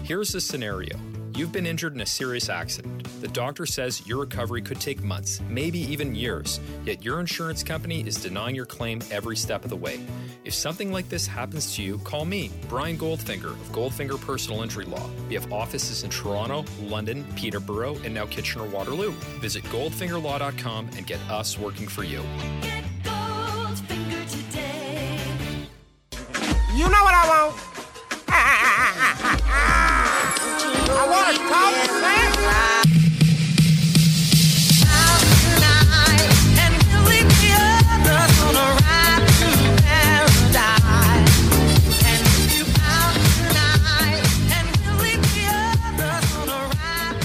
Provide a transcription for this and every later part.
Here's the scenario. You've been injured in a serious accident. The doctor says your recovery could take months, maybe even years, yet your insurance company is denying your claim every step of the way. If something like this happens to you, call me, Brian Goldfinger of Goldfinger Personal Injury Law. We have offices in Toronto, London, Peterborough, and now Kitchener-Waterloo. Visit goldfingerlaw.com and get us working for you. Get Goldfinger today. You know what I want? I want a Coke, man. Out tonight, and we'll leave the others on a ride to paradise. And if you out tonight, and we'll leave the others on a ride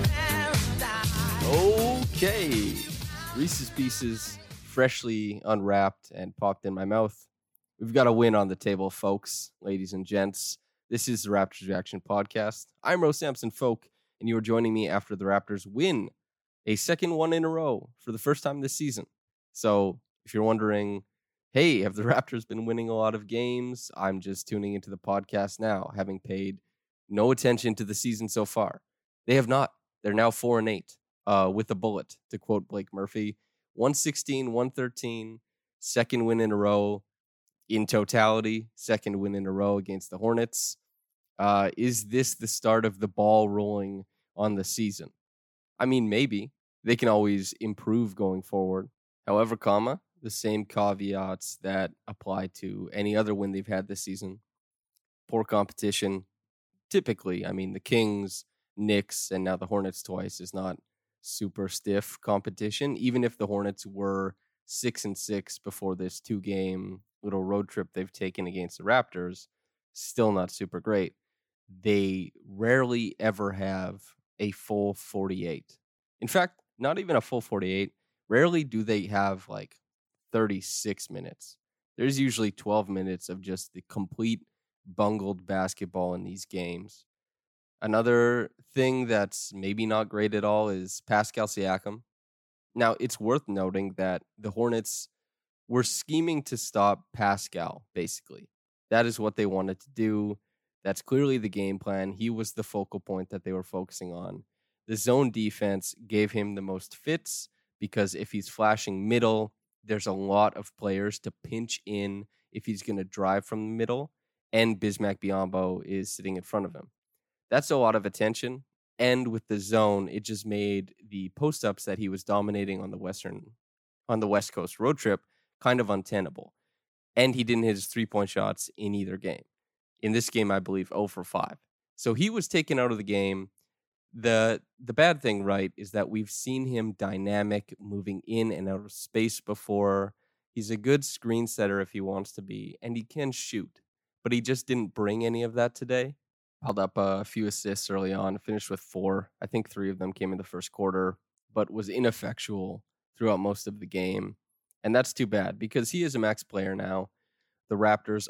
to paradise. Okay. Reese's Pieces freshly unwrapped and popped in my mouth. We've got a win on the table, folks, ladies and gents. This is the Raptors Reaction Podcast. I'm Rose Sampson Folk, and you are joining me after the Raptors win a second one in a row for the first time this season. So if you're wondering, hey, have the Raptors been winning a lot of games? I'm just tuning into the podcast now, having paid no attention to the season so far. They have not. They're now 4-8 with a bullet, to quote Blake Murphy. 116-113, second win in a row. In totality, second win in a row against the Hornets. Is this the start of the ball rolling on the season? I mean, maybe. They can always improve going forward. However, the same caveats that apply to any other win they've had this season. Poor competition. Typically, I mean, the Kings, Knicks, and now the Hornets twice is not super stiff competition. Even if the Hornets were 6-6 before this 2-game little road trip they've taken against the Raptors, still not super great. They rarely ever have a full 48. In fact, not even a full 48. Rarely do they have like 36 minutes. There's usually 12 minutes of just the complete bungled basketball in these games. Another thing that's maybe not great at all is Pascal Siakam. Now, it's worth noting that the Hornets were scheming to stop Pascal, basically. That is what they wanted to do. That's clearly the game plan. He was the focal point that they were focusing on. The zone defense gave him the most fits because if he's flashing middle, there's a lot of players to pinch in if he's going to drive from the middle, and Bismack Biyombo is sitting in front of him. That's a lot of attention, and with the zone, it just made the post-ups that he was dominating on the West Coast road trip kind of untenable. And he didn't hit his three-point shots in either game. In this game, I believe 0 for 5. So he was taken out of the game. The bad thing, right, is that we've seen him dynamic, moving in and out of space before. He's a good screen setter if he wants to be, and he can shoot. But he just didn't bring any of that today. Held up a few assists early on, finished with 4. I think 3 of them came in the first quarter, but was ineffectual throughout most of the game. And that's too bad because he is a max player now. The Raptors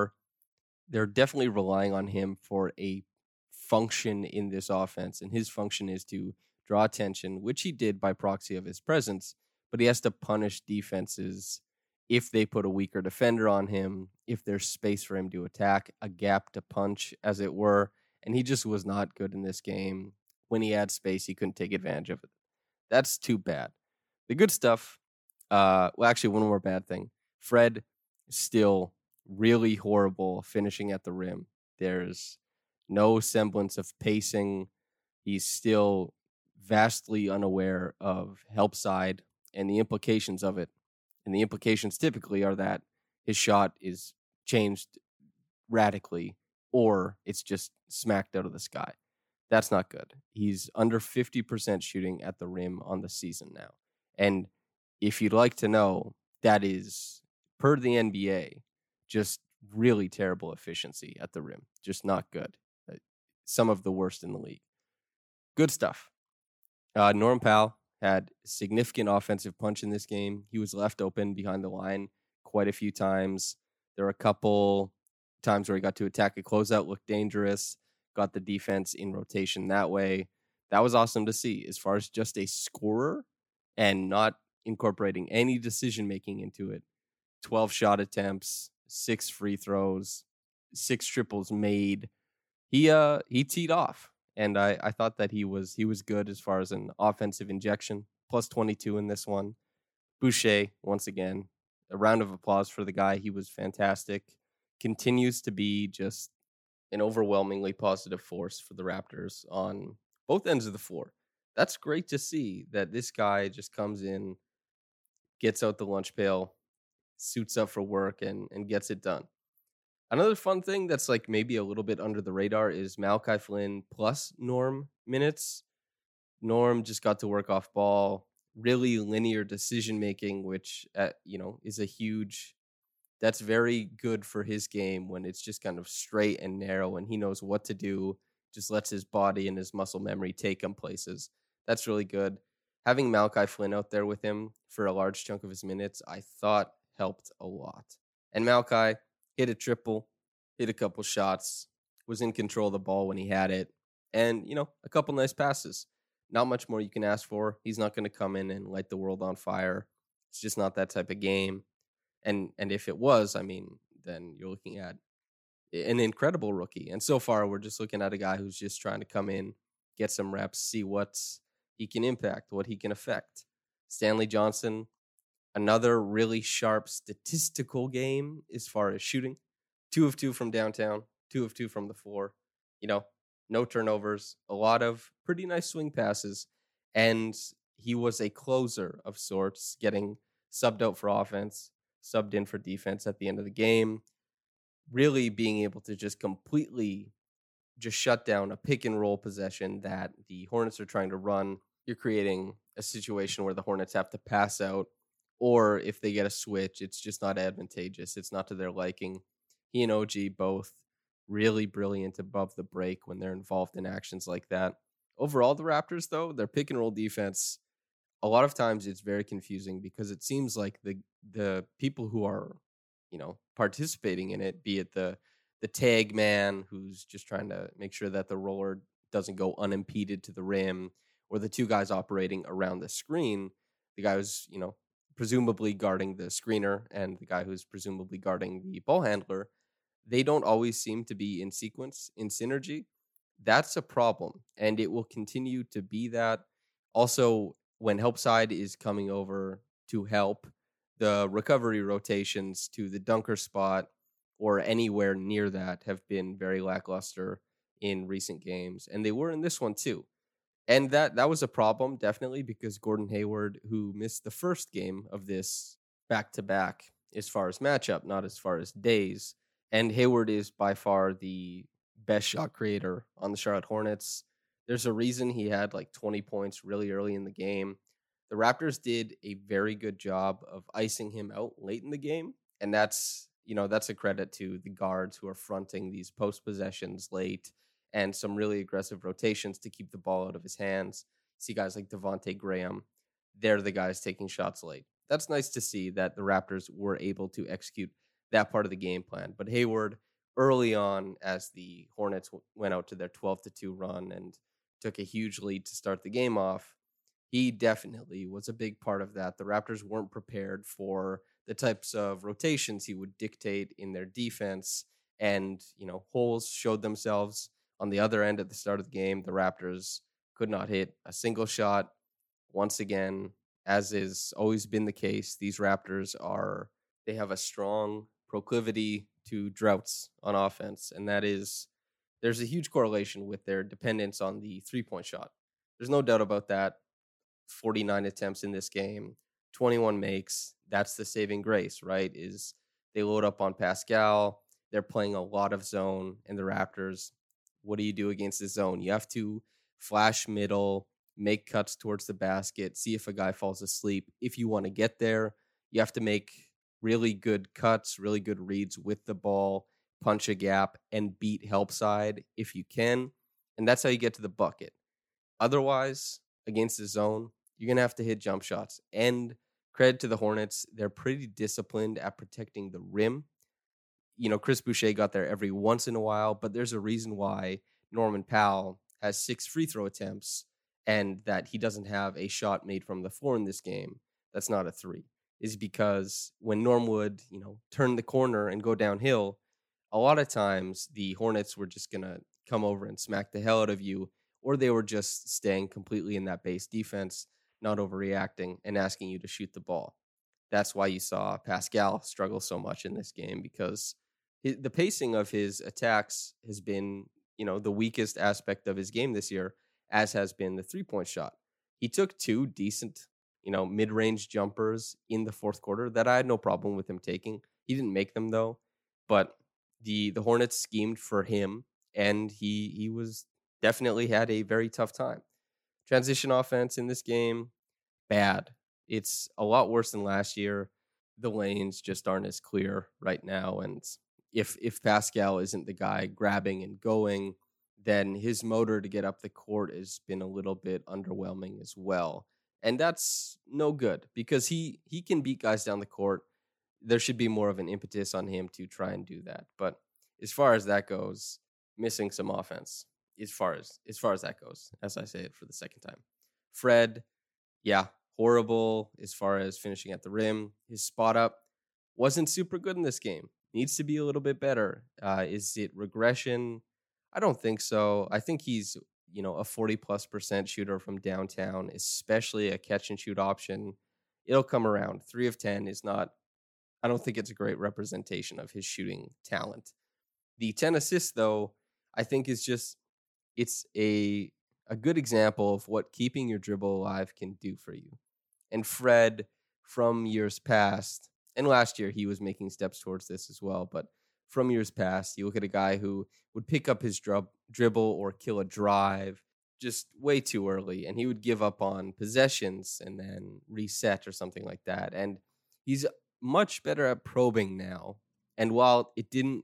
they're definitely relying on him for a function in this offense. And his function is to draw attention, which he did by proxy of his presence. But he has to punish defenses if they put a weaker defender on him, if there's space for him to attack, a gap to punch, as it were. And he just was not good in this game. When he had space, he couldn't take advantage of it. That's too bad. The good stuff, actually, one more bad thing. Fred is still really horrible finishing at the rim. There's no semblance of pacing. He's still vastly unaware of help side and the implications of it. And the implications typically are that his shot is changed radically or it's just smacked out of the sky. That's not good. He's under 50% shooting at the rim on the season now. And if you'd like to know, that is, per the NBA, just really terrible efficiency at the rim. Just not good. Some of the worst in the league. Good stuff. Norm Powell had significant offensive punch in this game. He was left open behind the line quite a few times. There were a couple times where he got to attack a closeout, looked dangerous, got the defense in rotation that way. That was awesome to see. As far as just a scorer and not incorporating any decision-making into it, 12 shot attempts, 6 free throws, 6 triples made. he teed off, and I thought that he was good as far as an offensive injection. Plus 22 in this one. Boucher, once again, a round of applause for the guy. He was fantastic. Continues to be just an overwhelmingly positive force for the Raptors on both ends of the floor. That's great to see that this guy just comes in, gets out the lunch pail, suits up for work, and gets it done. Another fun thing that's like maybe a little bit under the radar is Malachi Flynn plus Norm minutes. Norm just got to work off ball, really linear decision making, which is a huge. That's very good for his game when it's just kind of straight and narrow, and he knows what to do. Just lets his body and his muscle memory take him places. That's really good. Having Malachi Flynn out there with him for a large chunk of his minutes, I thought helped a lot. And Malachi hit a triple, hit a couple shots, was in control of the ball when he had it, and, a couple nice passes. Not much more you can ask for. He's not going to come in and light the world on fire. It's just not that type of game. And if it was, then you're looking at an incredible rookie. And so far, we're just looking at a guy who's just trying to come in, get some reps, see what he can impact, what he can affect. Stanley Johnson, another really sharp statistical game as far as shooting. 2 of 2 from downtown, 2 of 2 from the floor. No turnovers, a lot of pretty nice swing passes. And he was a closer of sorts, getting subbed out for offense, subbed in for defense at the end of the game. Really being able to just completely just shut down a pick and roll possession that the Hornets are trying to run. You're creating a situation where the Hornets have to pass out, or if they get a switch, it's just not advantageous. It's not to their liking. He and OG both really brilliant above the break when they're involved in actions like that. Overall, the Raptors, though, their pick and roll defense, a lot of times it's very confusing because it seems like the people who are, participating in it, be it the tag man who's just trying to make sure that the roller doesn't go unimpeded to the rim, or the two guys operating around the screen, the guy who's, presumably guarding the screener and the guy who's presumably guarding the ball handler, they don't always seem to be in sequence, in synergy. That's a problem, and it will continue to be that. Also, when help side is coming over to help, the recovery rotations to the dunker spot or anywhere near that have been very lackluster in recent games, and they were in this one too. And that was a problem, definitely, because Gordon Hayward, who missed the first game of this back-to-back as far as matchup, not as far as days, and Hayward is by far the best shot creator on the Charlotte Hornets. There's a reason he had like 20 points really early in the game. The Raptors did a very good job of icing him out late in the game, and that's a credit to the guards who are fronting these post possessions late and some really aggressive rotations to keep the ball out of his hands. See guys like Devontae Graham, they're the guys taking shots late. That's nice to see that the Raptors were able to execute that part of the game plan. But Hayward, early on, as the Hornets went out to their 12-2 run and took a huge lead to start the game off, he definitely was a big part of that. The Raptors weren't prepared for the types of rotations he would dictate in their defense. And, holes showed themselves on the other end at the start of the game. The Raptors could not hit a single shot. Once again, as is always been the case, these Raptors they have a strong proclivity to droughts on offense, and that is there's a huge correlation with their dependence on the three-point shot. There's no doubt about that. 49 attempts in this game, 21 makes. That's the saving grace, right? Is they load up on Pascal. They're playing a lot of zone, and the Raptors, what do you do against the zone? You have to flash middle, make cuts towards the basket, see if a guy falls asleep. If you want to get there, you have to make really good cuts, really good reads with the ball, punch a gap, and beat help side if you can. And that's how you get to the bucket. Otherwise, against the zone, you're going to have to hit jump shots. And credit to the Hornets, they're pretty disciplined at protecting the rim. Chris Boucher got there every once in a while, but there's a reason why Norman Powell has 6 free throw attempts and that he doesn't have a shot made from the floor in this game. That's not a 3. Is because when Norm would, turn the corner and go downhill, a lot of times the Hornets were just going to come over and smack the hell out of you, or they were just staying completely in that base defense, not overreacting and asking you to shoot the ball. That's why you saw Pascal struggle so much in this game, because the pacing of his attacks has been, the weakest aspect of his game this year, as has been the 3-point shot. He took 2 decent, mid-range jumpers in the fourth quarter that I had no problem with him taking. He didn't make them though, but the Hornets schemed for him, and he was definitely had a very tough time. Transition offense in this game, bad. It's a lot worse than last year. The lanes just aren't as clear right now, and if Pascal isn't the guy grabbing and going, then his motor to get up the court has been a little bit underwhelming as well. And that's no good, because he can beat guys down the court. There should be more of an impetus on him to try and do that. But as far as that goes, missing some offense as far as that goes, as I say it for the second time. Fred, yeah, horrible as far as finishing at the rim. His spot up wasn't super good in this game. Needs to be a little bit better. Is it regression? I don't think so. I think he's, a 40+% shooter from downtown, especially a catch and shoot option. It'll come around. 3 of 10 is not, I don't think it's a great representation of his shooting talent. The 10 assists, though, I think is just, it's a good example of what keeping your dribble alive can do for you. And Fred, from years past, and last year he was making steps towards this as well, but from years past, you look at a guy who would pick up his dribble or kill a drive just way too early, and he would give up on possessions and then reset or something like that. And he's much better at probing now. And while it didn't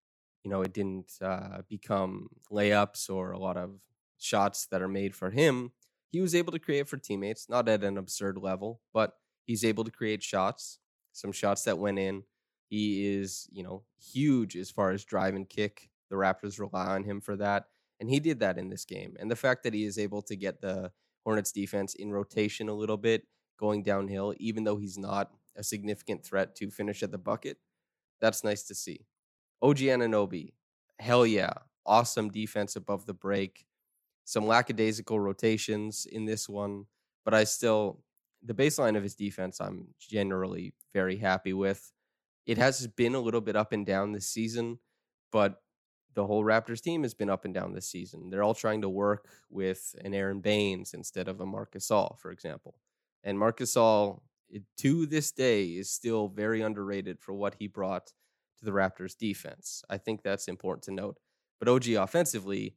become layups or a lot of shots that are made for him, he was able to create for teammates, not at an absurd level, but he's able to create shots, some shots that went in. He is, huge as far as drive and kick. The Raptors rely on him for that, and he did that in this game. And the fact that he is able to get the Hornets defense in rotation a little bit, going downhill, even though he's not a significant threat to finish at the bucket, that's nice to see. OG Anunoby, hell yeah, awesome defense above the break. Some lackadaisical rotations in this one, but the baseline of his defense, I'm generally very happy with. It has been a little bit up and down this season, but the whole Raptors team has been up and down this season. They're all trying to work with an Aaron Baines instead of a Marc Gasol, for example. And Marc Gasol, to this day, is still very underrated for what he brought to the Raptors defense. I think that's important to note. But OG offensively,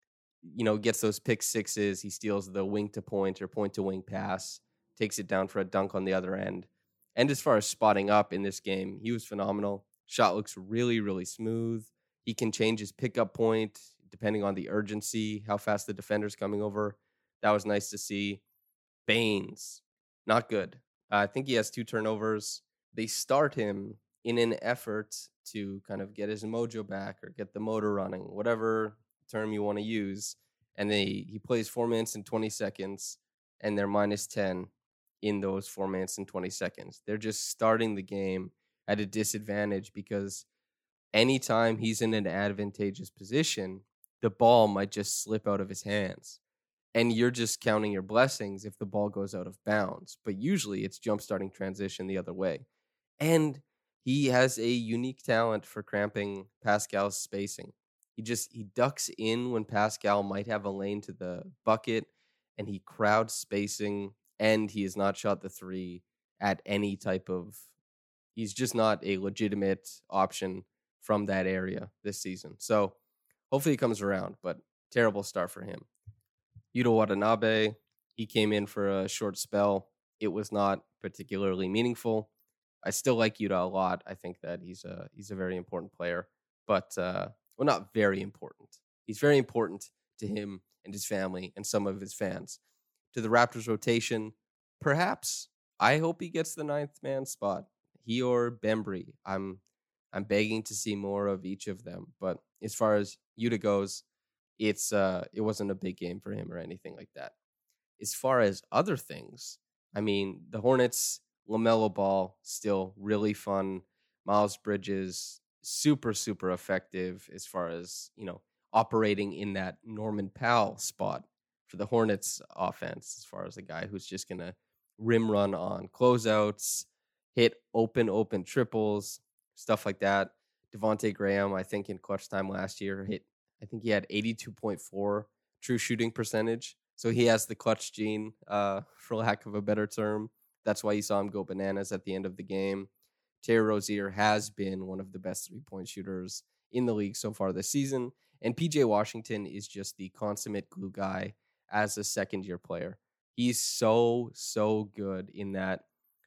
gets those pick sixes. He steals the wing to point or point to wing pass, takes it down for a dunk on the other end. And as far as spotting up in this game, he was phenomenal. Shot looks really, really smooth. He can change his pickup point depending on the urgency, how fast the defender's coming over. That was nice to see. Baines, not good. I think he has 2 turnovers. They start him in an effort to kind of get his mojo back or get the motor running, whatever term you want to use. And he plays 4 minutes and 20 seconds, and they're minus 10 in those 4 minutes and 20 seconds. They're just starting the game at a disadvantage, because anytime he's in an advantageous position, the ball might just slip out of his hands. And you're just counting your blessings if the ball goes out of bounds. But usually it's jump-starting transition the other way. And he has a unique talent for cramping Pascal's spacing. He ducks in when Pascal might have a lane to the bucket, and he crowds spacing, and he has not shot the 3 at any type of... He's just not a legitimate option from that area this season. So hopefully he comes around, but terrible start for him. Yuta Watanabe, he came in for a short spell. It was not particularly meaningful. I still like Yuta a lot. I think that he's a very important player, but not very important. He's very important to him and his family and some of his fans. To the Raptors rotation, perhaps. I hope he gets the 9th man spot. He or Bembry. I'm begging to see more of each of them. But as far as Yuta goes, it wasn't a big game for him or anything like that. As far as other things, I mean, the Hornets, LaMelo Ball, still really fun. Miles Bridges, super, super effective as far as, operating in that Norman Powell spot for the Hornets offense, as far as a guy who's just going to rim run on closeouts, hit open triples, stuff like that. Devontae Graham, I think in clutch time last year, I think he had 82.4 true shooting percentage. So he has the clutch gene, for lack of a better term. That's why you saw him go bananas at the end of the game. Terry Rozier has been one of the best three-point shooters in the league so far this season. And PJ Washington is just the consummate glue guy as a second-year player. He's so good in that.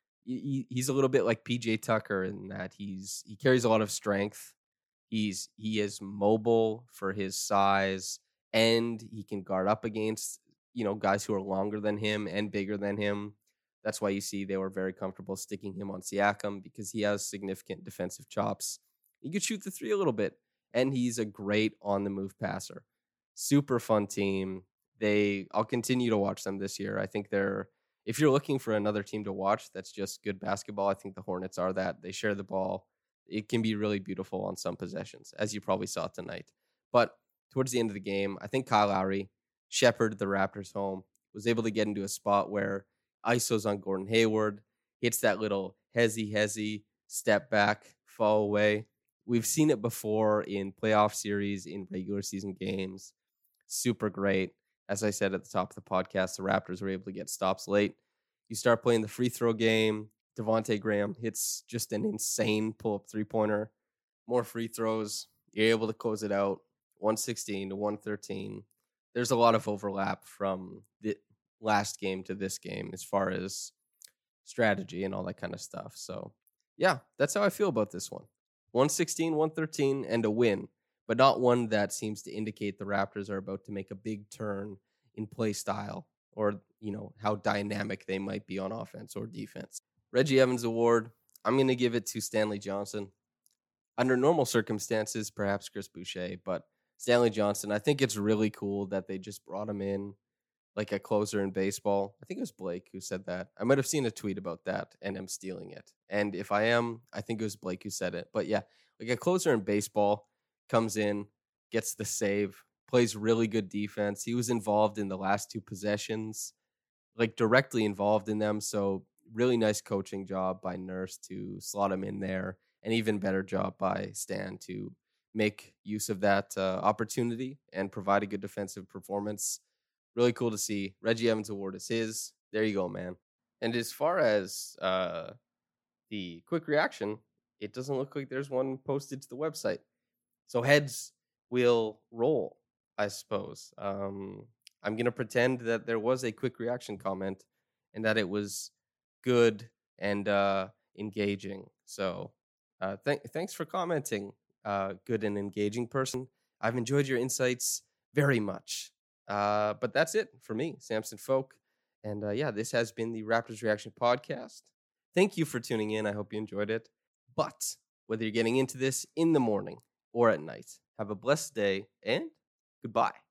He's a little bit like PJ Tucker in that he carries a lot of strength. He is mobile for his size, and he can guard up against, guys who are longer than him and bigger than him. That's why you see they were very comfortable sticking him on Siakam, because he has significant defensive chops. He could shoot the three a little bit, and he's a great on-the-move passer. Super fun team. I'll continue to watch them this year. I think if you're looking for another team to watch that's just good basketball, I think the Hornets are that. They share the ball. It can be really beautiful on some possessions, as you probably saw tonight. But towards the end of the game, I think Kyle Lowry shepherded the Raptors home, was able to get into a spot where ISO's on Gordon Hayward, hits that little hezzy, step back, fall away. We've seen it before in playoff series, in regular season games. Super great. As I said at the top of the podcast, the Raptors were able to get stops late. You start playing the free throw game. Devontae Graham hits just an insane pull-up three-pointer. More free throws. You're able to close it out. 116 to 113. There's a lot of overlap from the last game to this game as far as strategy and all that kind of stuff. So, yeah, that's how I feel about this one. 116, 113, and a win, but not one that seems to indicate the Raptors are about to make a big turn in play style or, how dynamic they might be on offense or defense. Reggie Evans Award, I'm going to give it to Stanley Johnson. Under normal circumstances, perhaps Chris Boucher, but Stanley Johnson, I think it's really cool that they just brought him in like a closer in baseball. I think it was Blake who said that. I might have seen a tweet about that, and I'm stealing it. And if I am, I think it was Blake who said it. But yeah, like a closer in baseball comes in, gets the save, plays really good defense. He was involved in the last two possessions, like directly involved in them. So really nice coaching job by Nurse to slot him in there. An even better job by Stan to make use of that opportunity and provide a good defensive performance. Really cool to see. Reggie Evans Award is his. There you go, man. And as far as the quick reaction, it doesn't look like there's one posted to the website. So heads will roll, I suppose. I'm going to pretend that there was a quick reaction comment and that it was good and engaging. So thanks for commenting, good and engaging person. I've enjoyed your insights very much. But that's it for me, Samson Folk. And this has been the Raptors Reaction Podcast. Thank you for tuning in. I hope you enjoyed it. But whether you're getting into this in the morning or at night, have a blessed day and goodbye.